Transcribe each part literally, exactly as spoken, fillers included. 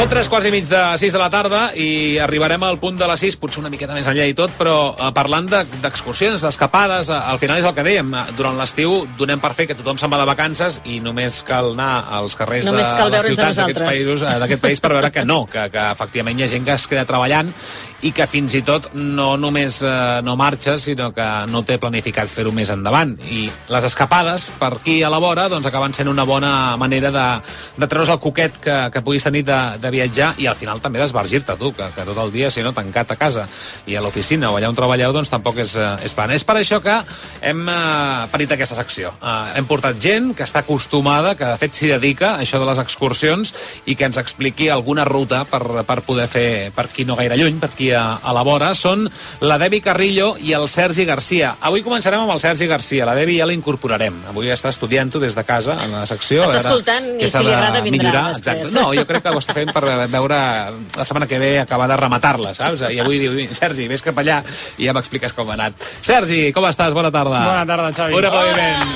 Són tres quarts i mig de sis de la tarda i arribarem al punt de les sis, potser una miqueta més enllà i tot, però eh, parlant d'excursions, de, d'escapades, eh, al final és el que dèiem, durant l'estiu donem per fer que tothom se'n va de vacances i només cal anar als carrers només de les ciutats d'aquests nosaltres. països, eh, d'aquest país per veure que no, que, que efectivament hi ha gent que es queda treballant i que fins i tot no només eh, no marxa, sinó que no té planificat fer-ho més endavant. I les escapades, per aquí a la vora, doncs acaben sent una bona manera de, de treure's el coquet que, que puguis tenir de, de viatjar i al final també d'esbargir-te, tu, que, que tot el dia, si no, tancat a casa i a l'oficina o allà on treballeu, doncs tampoc és, és plan. És per això que hem eh, parit aquesta secció. Eh, hem portat gent que està acostumada, que de fet s'hi dedica a això de les excursions i que ens expliqui alguna ruta per, per poder fer per aquí no gaire lluny, per aquí a, a la vora. Són la Devi Carrillo i el Sergi Garcia. Avui començarem amb el Sergi Garcia. La Devi ja la incorporarem. Avui està estudiant-ho des de casa en la secció. Està escoltant i si li agrada vindrà després. No, jo crec que ho està fent per veure la setmana que ve acabar de rematar-la, saps? I avui diu, Sergi, vés cap allà i ja m'expliques com ha anat. Sergi, com estàs? Bona tarda. Bona tarda, Xavi. Un aplaudiment.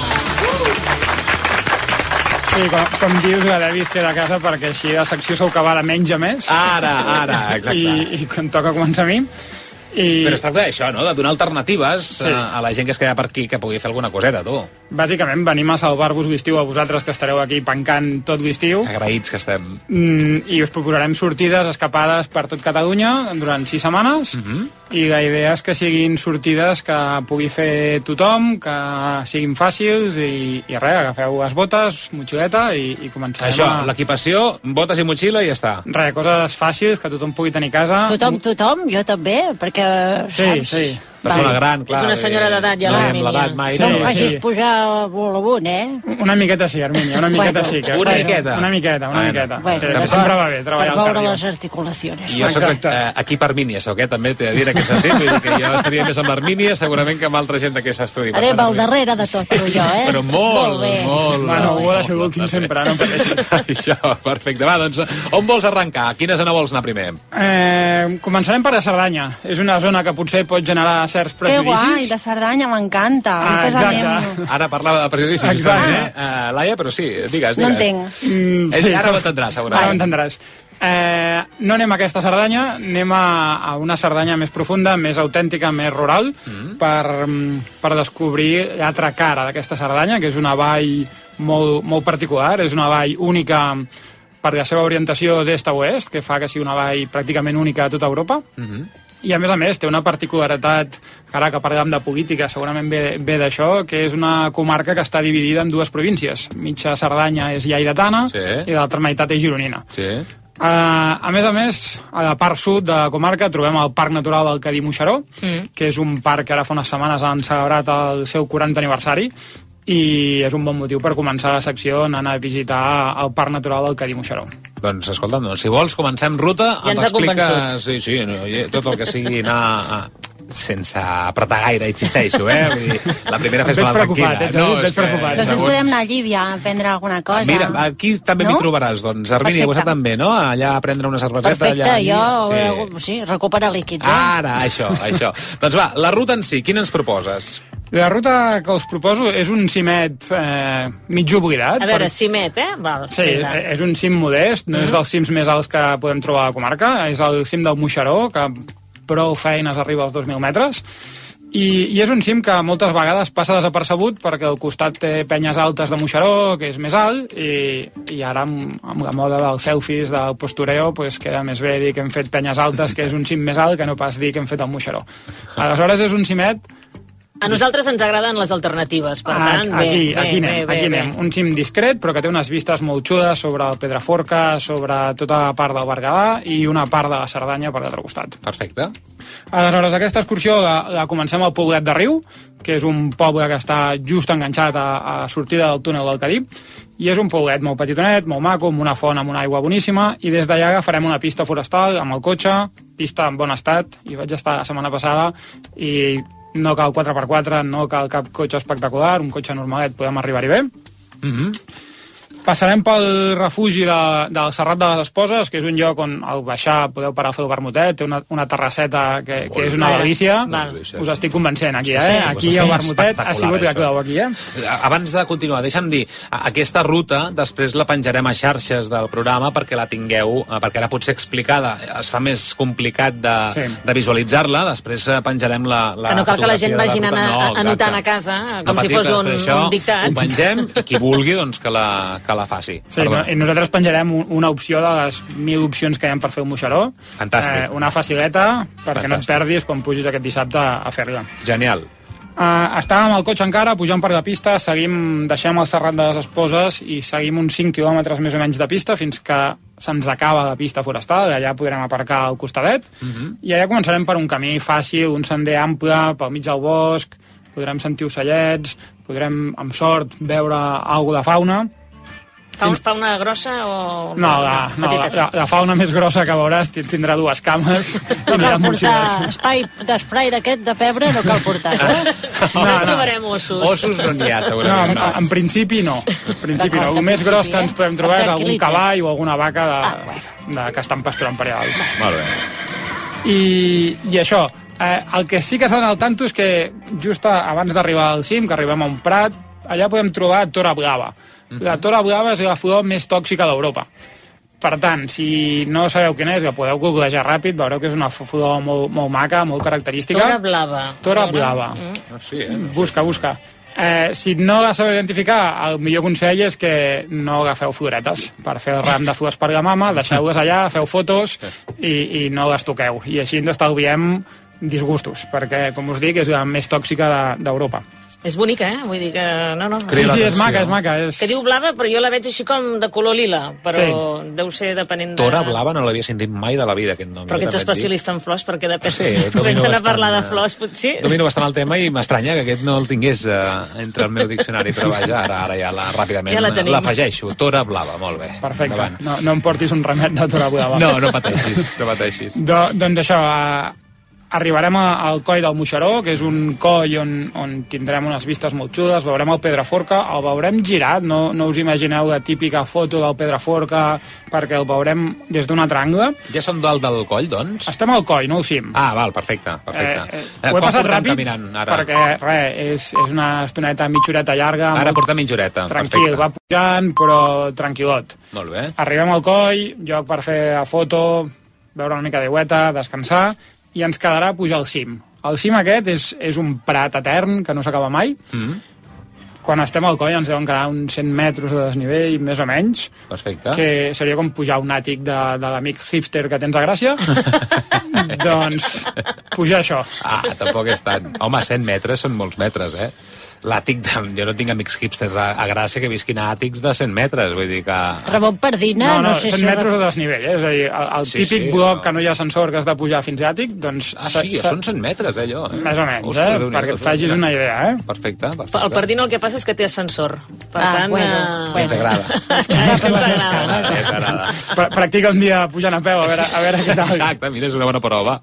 Sí, com, com dius, la Devi es queda a casa perquè així la secció sou que va de menys a més. Ara, ara, exacte. I, i quan toca començar a mi. I... Però es tracta d'això, no? De donar alternatives sí. a, a la gent que es queda per aquí que pugui fer alguna coseta, tu. Bàsicament venim a salvar-vos l'estiu a vosaltres que estareu aquí pencant tot l'estiu. Agraïts que estem. Mm, I us procurarem sortides, escapades per tot Catalunya durant sis setmanes. Uh-huh. I la idea és que siguin sortides que pugui fer tothom, que siguin fàcils i, i res, agafeu les botes, motxileta i, i començarem això, a... l'equipació, botes i motxilla i ja està. Res, coses fàcils que tothom pugui tenir a casa. Tothom, tothom, jo també, perquè Sí, saps? sí. Persona gran, clar. És una senyora d'edat ja, no la Armínia. L'edat mai. No em Sí, facis sí. pujar molt amunt, eh? Una miqueta sí, Armínia, una miqueta Bueno, sí. Que, una miqueta. Una miqueta, una Bueno. miqueta. Bueno, que d'acord. sempre va bé Per treballar al veure cardio. les articulacions. I jo soc Exacte. eh, aquí per Armínia, soc, eh? També t'he de dir en aquest sentit. Vull dir que jo estaria més amb l'Armínia segurament que amb altra gent d'aquest estudi. Per Anem tant, al darrere de tot, tu i jo, eh? Però molt, Molt bé. molt. Bueno, molt, ho ha de ser molt, l'últim molt sempre, no em pateixis. Això, perfecte. Va, doncs, on vols arrencar? A quina zona vols anar primer? Eh, començarem per la Cerdanya. És una zona que potser pot generar certs Que prejudicis. guai, la Cerdanya, m'encanta. Ah, Després exacte. anem... Ara parlava de periodistes, Exacte. justament, eh? Uh, Laia, però sí, digues, digues. No entenc. Mm, És, ara ho entendràs, segurament. Ara ho entendràs. Eh, no anem a aquesta Cerdanya, anem a, a una Cerdanya més profunda, més autèntica, més rural, mm. per, per descobrir l'altra cara d'aquesta Cerdanya, que és una vall molt, molt particular, és una vall única per la seva orientació d'est a oest, que fa que sigui una vall pràcticament única a tota Europa. Mm-hmm. I a més a més té una particularitat, ara que parlem de política segurament ve, ve d'això, que és una comarca que està dividida en dues províncies. Mitja Cerdanya és lleidatana Sí. i l'altra meitat és gironina. Sí. Uh, a més a més, a la part sud de la comarca trobem el Parc Natural del Cadí-Moixeró, mm. que és un parc que ara fa unes setmanes han celebrat el seu quaranta aniversari i és un bon motiu per començar la secció anant a visitar el Parc Natural del Cadí-Moixeró. Doncs escolta'm, doncs, si vols comencem ruta, Ja ens ha convençut. Sí, sí, no, tot el que sigui anar a, sense apretar gaire, insisteixo, eh? Vull dir, la primera fes Et veig mal preocupat, tranquil·la. ets no, et veig és que, preocupat. Després segons- podem anar a Llívia a prendre alguna cosa. Mira, aquí també No? m'hi trobaràs, doncs. Armini, Perfecte. vostè també, no? Allà a prendre una cerveseta. Perfecte, allà... jo, Sí. sí, sí recuperar líquids, eh? Ara, això, això. Doncs va, la ruta en si, quina ens proposes? La ruta que us proposo és un cimet eh, mig oblidat. A veure, per- cimet, eh? Val, Sí, vinga. és un cim modest, no Mhm. és dels cims més alts que podem trobar a la comarca, és el cim del Moixeró, que prou feines arriba als dos mil metres, i, i és un cim que moltes vegades passa desapercebut perquè al costat té penyes altes de Moixeró, que és més alt, i, i ara amb, amb la moda dels selfies, del postureo, pues queda més bé dir que hem fet penyes altes, que és un cim més alt, que no pas dir que hem fet el Moixeró. Aleshores és un cimet... A nosaltres ens agraden les alternatives, per tant, bé, aquí, bé, aquí anem, bé, bé, aquí bé. anem. Un cim discret, però que té unes vistes molt xudes sobre el Pedraforca, sobre tota la part del Berguedà i una part de la Cerdanya per l'altre costat. Perfecte. Aleshores, aquesta excursió la, la comencem al Poblet de Riu, que és un poble que està just enganxat a, a la sortida del túnel del Cadí, i és un poblet molt petitonet, molt maco, amb una font amb una aigua boníssima, i des d'allà agafarem una pista forestal amb el cotxe, pista en bon estat, i vaig estar la setmana passada, i no cal quatre per quatre, no cal cap cotxe espectacular, un cotxe normalet podem arribar-hi bé. Mm -hmm. Passarem pel refugi de, del Serrat de les Esposes, que és un lloc on al baixar podeu parar a fer el vermutet, té una, una terrasseta que, que és una delícia. Us estic convencent aquí, eh? Aquí el vermutet ha sigut que clau aquí, eh? Abans de continuar, deixa'm dir, aquesta ruta després la penjarem a xarxes del programa perquè la tingueu, perquè ara potser explicada es fa més complicat de, sí. de visualitzar-la, després penjarem la, la que no cal que la gent vagi anant no, anotant a casa, com no si fos un, això, un dictat. Ho pengem i qui vulgui doncs que la, que la faci. Sí, no, i nosaltres penjarem una opció de les mil opcions que hi ha per fer un moixeró. Fantàstic. Eh, una facileta perquè Fantàstic. no et perdis quan pugis aquest dissabte a fer-la. Genial. Uh, estàvem al cotxe encara, pujant per la pista, seguim, deixem el Serrat de les Esposes i seguim uns cinc quilòmetres més o menys de pista fins que se'ns acaba la pista forestal, allà podrem aparcar al costadet, uh-huh. i allà començarem per un camí fàcil, un sender ample, pel mig del bosc, podrem sentir ocellets, podrem, amb sort, veure alguna de fauna. Fins... Fauna grossa o... No, la, no la, la, la fauna més grossa que veuràs tindrà dues cames. No cal portar espai d'esprai d'aquest de pebre, no cal portar. Eh? No, no, trobarem ossos. Ossos no n'hi ha, segurament. No, en, en principi no. En principi no. El més gros que ens podem trobar és algun cavall o alguna vaca de, de, que estan pasturant per allà. Molt bé. I, i això, eh, el que sí que s'ha al tanto és que just abans d'arribar al cim, que arribem a un prat, allà podem trobar Tora Blava. La Tora Blava és la flor més tòxica d'Europa. Per tant, si no sabeu quina és, que podeu googlejar ràpid, veureu que és una flor molt, molt maca, molt característica. Tora Blava. Tora Blava. Mm. Sí, eh? Busca, busca. Eh, si no la sabeu identificar, el millor consell és que no agafeu floretes per fer el ram de flors per la mama, deixeu-les allà, feu fotos i, i no les toqueu. I així ens estalviem disgustos, perquè, com us dic, és la més tòxica d'Europa. És bonica, eh? Vull dir que... No, no. Sí, sí, és maca, és maca. És... Que diu blava, però jo la veig així com de color lila, però sí. Deu ser depenent de... Tora Blava no l'havia sentit mai de la vida, aquest nom. Però que ets especialista en flors, perquè depèn... Sí, comencen a parlar de flors, potser... Domino bastant el tema i m'estranya que aquest no el tingués uh, entre el meu diccionari, però vaja, ara, ara ja la, ràpidament ja l'afegeixo. Tora Blava, molt bé. Perfecte. No, no em portis un remet de Tora Blava. No, no pateixis, no pateixis. Do, doncs això... Uh... Arribarem al coll del Moixeró, que és un coll on, on tindrem unes vistes molt xules, veurem el Pedraforca, el veurem girat, no, no us imagineu la típica foto del Pedraforca, perquè el veurem des d'un altre angle. Ja som dalt del coll, doncs? Estem al coll, no al cim. Ah, val, perfecte. perfecte. Eh, eh, ho he passat ràpid, caminant, ara? Perquè, res, és, és una estoneta mitjoreta llarga. Ara portem mitjoreta, tranquil, perfecte. Va pujant, però tranquil·lot. Molt bé. Arribem al coll, lloc per fer la foto, veure una mica d'aigüeta, descansar, i ens quedarà pujar al cim. El cim aquest és, és un prat etern que no s'acaba mai. Mm-hmm. Quan estem al coll ens deuen quedar uns cent metres de desnivell, més o menys. Perfecte. Que seria com pujar un àtic de, de l'amic hipster que tens a Gràcia. Doncs pujar això. Ah, tampoc és tant. Home, cent metres són molts metres, eh? L'àtic, de... jo no tinc amics hipsters a, a Gràcia que visquin a àtics de cent metres, vull dir que... Ramon Pardina, no, no, no sé cent si... metres de desnivell, eh? És a dir, el, el sí, típic sí, bloc no. Que no hi ha ascensor que has de pujar fins a àtic, doncs... Ah, sí, són cent metres, eh, allò. Eh? Més o menys, Ostres, eh? Perquè et facis una idea, eh? Perfecte, perfecte. El Pardina el que passa és que té ascensor. Per ah, tant... bueno, uh... bueno. Ens agrada. Ens agrada. Practica un dia pujant a peu, a veure, a veure què tal. Exacte, mira, és una bona prova.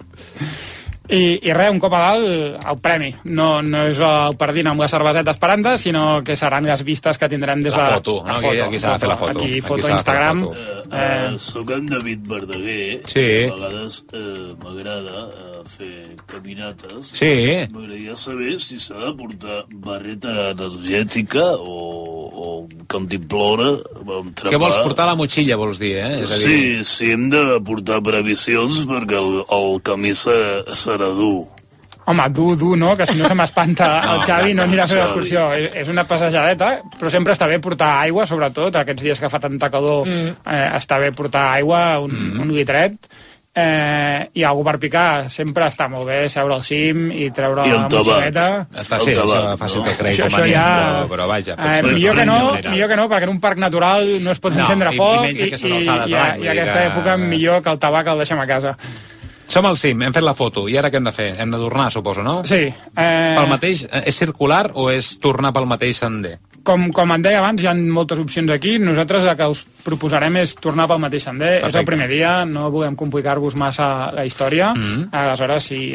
I, i res, un cop a dalt, el premi. No, no és el Pardina amb la cerveseta esperant, sinó que seran les vistes que tindrem des de... La foto, no? Aquí, aquí s'ha de fer la foto. Aquí, foto aquí Instagram. Foto. Uh, uh, soc en David Verdaguer. Sí. A vegades uh, m'agrada uh, fer caminates. Sí. M'agradaria saber si s'ha de portar barreta energètica o, o cantimplora. Què vols portar a la motxilla, vols dir, eh? És a dir... Sí, sí, hem de portar previsions perquè el, el camí serà dur. Home, dur, dur, no? Que si no se m'espanta el Xavi no anirà a fer l'excursió. És una passejadeta, però sempre està bé portar aigua, sobretot aquests dies que fa tanta calor, mm. eh, està bé portar aigua, un, mm. un litret, eh, i algú per picar. Sempre està molt bé seure al cim i treure I la motxileta. Està sí, això fàcil que cregui com a nen, ja... però, però vaja. Eh, millor, que no, millor que no, perquè en un parc natural no es pot no, encendre i, foc i, i, i, i, i, i aquesta que... època millor que el tabac el deixem a casa. Som al cim, hem fet la foto, i ara què hem de fer? Hem de tornar, suposo, no? Sí. Eh... Pel mateix, és circular o és tornar pel mateix sender? Com, com em deia abans, hi ha moltes opcions aquí. Nosaltres el que us proposarem és tornar pel mateix sender. Perfecte. És el primer dia, no volem complicar-vos massa la història. Mm-hmm. Aleshores, si es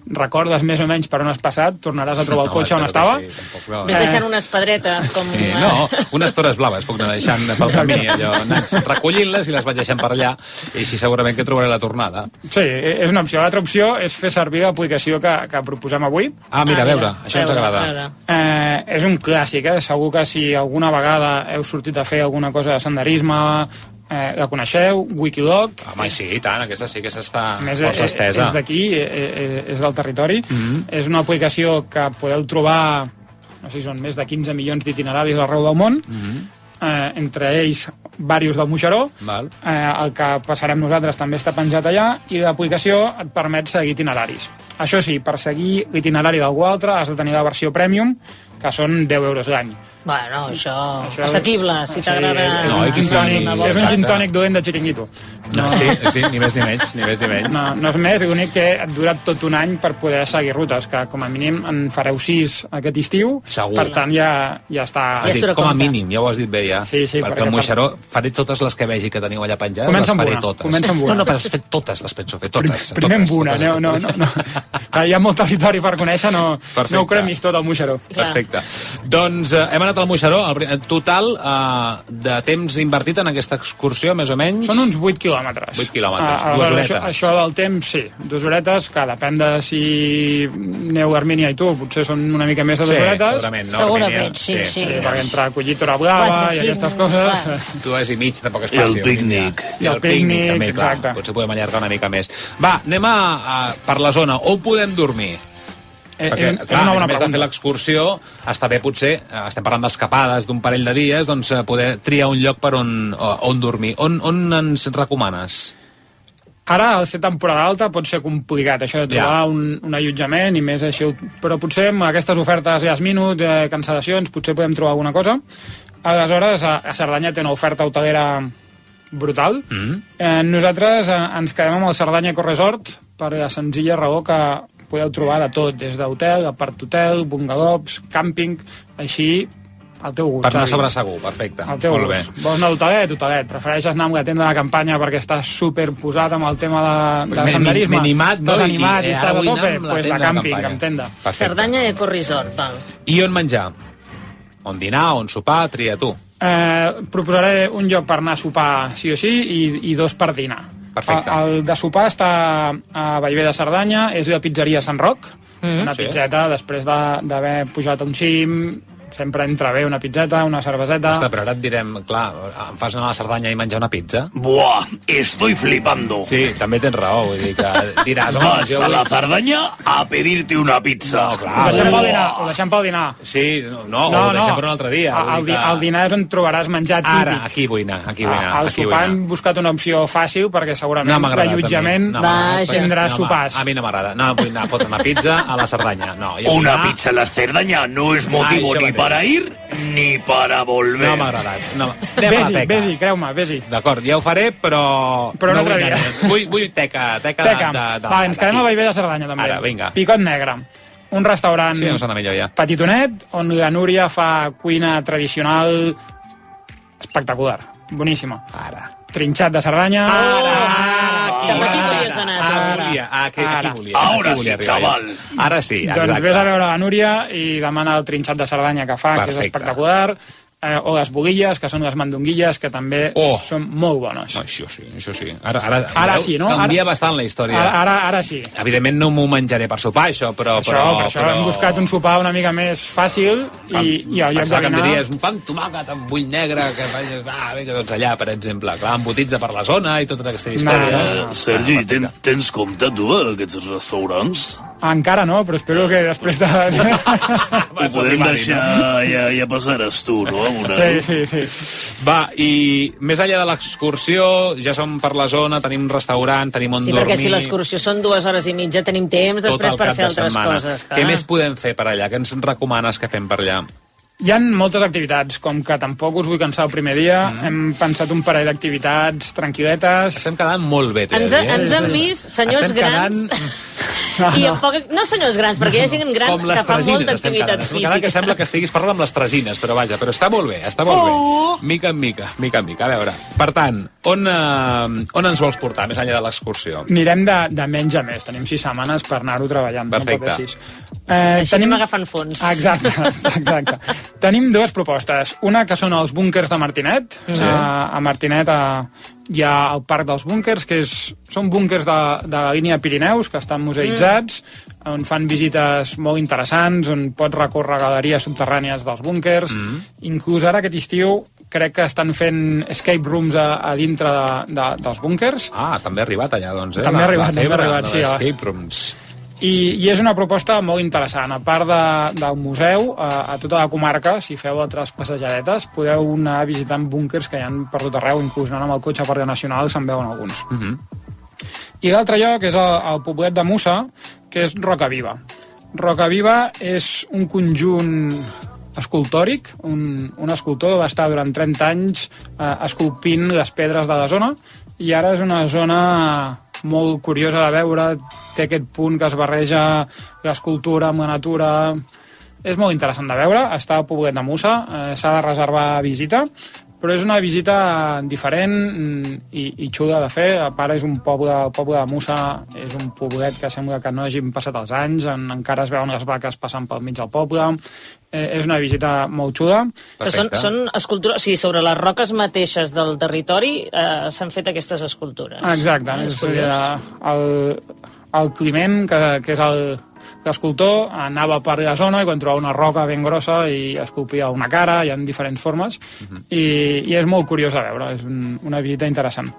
recordes més o menys per on has passat, tornaràs a trobar el cotxe on estava. Sí, tampoc, no. Ves deixant unes pedretes com... Sí, no, unes tores blaves puc anar deixant pel camí, allò, anant recollint-les i les vaig deixant per allà, i així segurament que trobaré la tornada. Sí, és una opció. L'altra opció és fer servir l'aplicació que, que proposem avui. Ah, mira, a veure, Ah, mira, això ens veure, agrada. veure. Eh, és un clàssic, eh? Segur que si alguna vegada heu sortit a fer alguna cosa de senderisme, eh, la coneixeu, Wikiloc. Home, sí, i tant, aquesta sí que s'està A més, força és, estesa. és d'aquí, és, és del territori. Mhm. És una aplicació que podeu trobar, no sé si són més de quinze milions d'itineraris arreu del món, Mhm. eh, entre ells diversos del Moixeró. Val. Eh, el que passarem nosaltres també està penjat allà, i l'aplicació et permet seguir itineraris. Això sí, per seguir l'itinerari d'algú altre has de tenir la versió Premium, que són deu euros l'any. Bueno, això... Això- assequible, si Sí, t'agrada... és, No, un i que gin sí, tònic, una és volta. un gin exacte. tònic dolent de xiringuito. No, sí, sí, ni més ni menys, ni més ni menys. No, no és més, l'únic que et dura tot un any per poder seguir rutes, que com a mínim en fareu sis aquest estiu. Segur. Per tant, ja, ja està... Has Ja dit, surt a com a compte. mínim, ja ho has dit bé, ja. Sí, sí, perquè perquè el per- Moixeró faré totes les que vegi que teniu allà penjades, Comença les amb faré una, totes. comença amb una. No, no, però has fet totes, les penso fer, totes. Primer totes, amb una, totes, no, no, no, no. Clar, hi ha molt territori per conèixer, no, Perfecte. no ho cremis tot al Moixeró. Perfecte. Doncs eh, hem anat al Moixeró, el pri- total eh, de temps invertit en aquesta excursió, més o menys? Són uns vuit quilòmetres. vuit quilòmetres, Ah, dues aleshores, horetes. Això, això del temps, sí, dues horetes, que depèn de si aneu Armínia i tu, potser són una mica més de dues Sí, horetes. segurament, no? Segurament, Armínia? sí, sí. Sí, perquè entre collir tora blava Quatre, i cinc, aquestes coses... clar. Dues i mig, tampoc és I el fàcil. pícnic. I el pícnic, també, clar. exacte. Potser podem allargar una mica més. Va, anem a, a per la zona. On podem dormir? Eh, Perquè, és, és clar, una a més bona a més de fer pregunta. l'excursió, està bé, potser, eh, estem parlant d'escapades d'un parell de dies, doncs eh, poder triar un lloc per on, o- on dormir. On, on ens recomanes? Ara, al ser temporada alta, pot ser complicat, això de trobar Ja. un, un allotjament i més així. Però potser amb aquestes ofertes last minute, eh, cancel·lacions, potser podem trobar alguna cosa. Aleshores, a, a Cerdanya té una oferta hotelera brutal. Mm. Eh, nosaltres eh, ens quedem amb el Cerdanya Eco Resort per la senzilla raó que podeu trobar de tot, des d'hotel, apart-hotel, bungalows, càmping, així al teu gust. Per anar Xavi. sobre segur, perfecte. Al teu Molt bé. gust. Vols anar d'hotelet? Hotelet. Prefereixes anar amb la tenda de campanya perquè estàs superposat amb el tema de, de M'he- senderisme? m'he animat, no? Estàs I- animat i, i ara estàs a vull anar tope? amb la Doncs pues tenda de de càmping, campanya. amb tenda. Perfecte. Cerdanya Eco Resort, val. I on menjar? On dinar, on sopar, tria tu. Eh, proposaré un lloc per anar a sopar sí o sí i, i dos per dinar. Perfecte. El, el de sopar està a Bellver de Cerdanya, és la pizzeria Sant Roc, mm, una sí. pizzeta després de- d'haver pujat a un cim, sempre entra bé una pizzeta, una cerveseta... Ostres, però ara et direm, clar, em fas anar a la Cerdanya i menjar una pizza? Buah, estoy flipando. Sí, també tens raó, vull dir que diràs... home, Vas jo a la vull- Cerdaña a pedirte una pizza. No, Ho clar. deixem pel Buah. dinar, ho deixem pel dinar. Sí, no, no, no ho deixem per un altre dia. El, vull el, dir di- que- el dinar és on trobaràs menjar típic. Ara, aquí vull anar, aquí vull anar. Al aquí vull sopar anar. hem buscat una opció fàcil perquè No segurament m'ha agradat, l'allotjament a mi. No m'ha agradat, tindrà perquè- sopars. No, a mi no m'agrada. No, vull anar a fotre una pizza a la Cerdanya. No, jo vull Una anar- pizza a la Cerdaña no es motivo Això ni mateix. para ir ni para volver. No m'ha agradat. No. Anem a la Vés-hi, teca. vés-hi, creu-me, vés-hi. D'acord, ja ho faré, però... Però un no altre vull dia. anar. Vull, vull teca, teca, Teca. de... de, de Va, ens quedem a d'aquí. Bellver de Cerdanya, també. Ara, vinga. Picot Negre. Un restaurant Sí, em sona millor ja. petitonet, on la Núria fa cuina tradicional espectacular. Boníssima. Ara. Trinxat de Cerdanya. Ara! Aquí volies anar, tu. Aquí volia, aquí, aquí Ara. volia. Ahora aquí volia sí, arribar jo. chaval. Ara sí, Doncs exacte. vés a veure la Núria i demana el trinxat de Cerdanya que fa, que és Perfecte. espectacular. Eh, o les buguilles, que són les mandonguilles, que també Oh. són molt bones. No, això sí, això sí. Ara, ara, Ara veureu, sí, no? Canvia Ara- bastant la història. Ara, ara, ara sí. Evidentment no m'ho menjaré per sopar, això, però... Això, però, per això però... hem buscat un sopar una mica més fàcil i, i al lloc de Pensava que em dinar... diries un pa amb tomàquet amb bull negre, que vaig... Ah, vinga, doncs allà, per exemple. Clar, embotits de per la zona i tota aquesta història. No, no, Eh, Sergi, ten, tens compte, tu, aquests restaurants? Encara no, però espero que després de... Ho podem deixar, ja, ja passaràs tu, no? Amb una... sí, sí, sí. Va, i més enllà de l'excursió, ja som per la zona, tenim restaurant, tenim on Sí, dormir... perquè si l'excursió són dues hores i mitja, tenim temps tot després el per cap fer de altres setmana. coses. Clar. Què més podem fer per allà? Què ens recomanes que fem per allà? Hi ha moltes activitats, com que tampoc us vull cansar el primer dia, mm. hem pensat un parell d'activitats tranquil·letes. Estem quedant molt bé, t'he de Ens, dir, eh? ens han vist, senyors Estem grans, quedant... I amb poques... No senyors grans, perquè hi ha gent gran Com les que fa tresines molta estem activitat quedant. Estem quedant que física. sembla que estiguis parlant amb les tresines, però vaja, però està molt bé, està molt bé. Oh. Mica en mica, mica en mica. A veure, per tant, on, eh, on ens vols portar, més enllà de l'excursió? Anirem de, de menys a més. Tenim sis setmanes per anar-ho treballant. Perfecte. No pot ser així. Eh, Així anem agafant fons. Exacte, exacte. Tenim dues propostes. Una que són els búnkers de Martinet. Sí. A, a Martinet a, hi ha el Parc dels Búnkers, que és, són búnkers de, de la línia Pirineus, que estan museïtzats, mm. on fan visites molt interessants, on pots recórrer galeries subterrànies dels búnkers. Mm. Inclús ara aquest estiu crec que estan fent escape rooms a, a dintre de, de, dels búnkers. Ah, també ha arribat allà, doncs, eh? També ha La- arribat, la també ha febre arribat, de sí, l'escape rooms. I, I és una proposta molt interessant. A part de, del museu, a, a tota la comarca, si feu altres passejadetes, podeu anar visitant búnkers que hi ha per tot arreu, inclús anant amb el cotxe a Parc Nacional se'n veuen alguns. Uh -huh. I l'altre lloc és el, el poblet de Mussa, que és Rocaviva. Rocaviva és un conjunt escultòric, un, un escultor va estar durant trenta anys eh, esculpint les pedres de la zona, i ara és una zona molt curiosa de veure, té aquest punt que es barreja l'escultura amb la natura. És molt interessant de veure, està al poblet de Mussa, eh, s'ha de reservar visita, però és una visita diferent i, i xula de fer. A part, és un poble, el poble de Mussa és un poblet que sembla que no hagin passat els anys, en, encara es veuen les vaques passant pel mig del poble. Eh, és una visita molt xula. Que són, són escultures, o sigui, sobre les roques mateixes del territori eh, s'han fet aquestes escultures. Exacte, Eh, és, curiós. eh, el, el Climent, que, que és el l'escultor, anava per la zona i quan trobava una roca ben grossa i esculpia una cara, hi ha diferents formes, uh -huh. i, i és molt curiós de veure, és un, una visita interessant.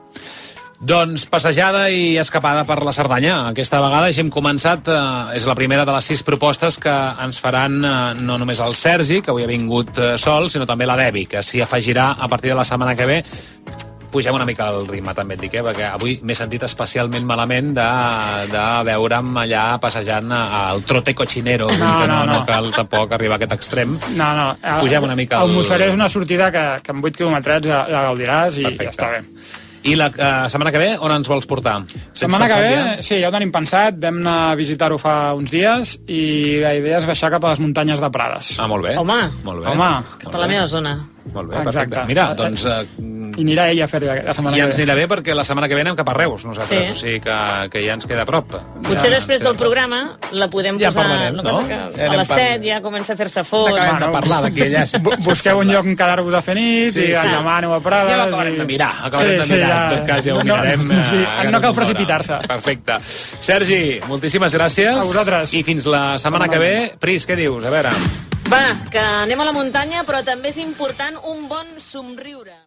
Doncs passejada i escapada per la Cerdanya. Aquesta vegada ja hem començat, eh, és la primera de les sis propostes que ens faran eh, no només el Sergi, que avui ha vingut eh, sol, sinó també la Devi, que s'hi afegirà a partir de la setmana que ve. Pugem una mica el ritme, també et dic, eh? Perquè avui m'he sentit especialment malament de, de veure'm allà passejant al trote cochinero. No, que no, no, no no. cal tampoc arribar a aquest extrem. No, no. El, Pugem una mica el... el- El Mussaré és una sortida que, que en vuit quilòmetres ja, ja gaudiràs i Perfecte. ja està bé. I la uh, setmana que ve, on ens vols portar? Tens Setmana que pensat ve, ja? sí, ja ho tenim pensat, vam anar a visitar-ho fa uns dies i la idea és baixar cap a les muntanyes de Prades. Ah, molt bé. Home. Molt bé. Home. Cap a la meva zona. Molt bé, Exacte. perfecte. Mira, doncs... Uh, I anirà ell a fer la setmana I que ens ve. anirà bé perquè la setmana que ve anem cap a Reus, nosaltres, Sí. o sigui que, que ja ens queda a prop. Potser ja després del programa la podem Ja posar... parlarem, no? no? Passa que Ja a anem les par- set ja comença a fer-se fos. Acabem de parlar d'aquí allà. Sí. Bu- Busqueu un lloc on quedar-vos a fer nit Sí, i sí. demà aneu a Prades. Ja l'acabarem i- de mirar, acabarem de mirar. En tot cas, ja ho no, mirarem. No, sí, eh, no ganes cal d'hora. precipitar-se. Perfecte. Sergi, moltíssimes gràcies. A vosaltres. I fins la setmana que ve. Pris, què dius? A veure... Va, que anem a la muntanya, però també és important un bon somriure.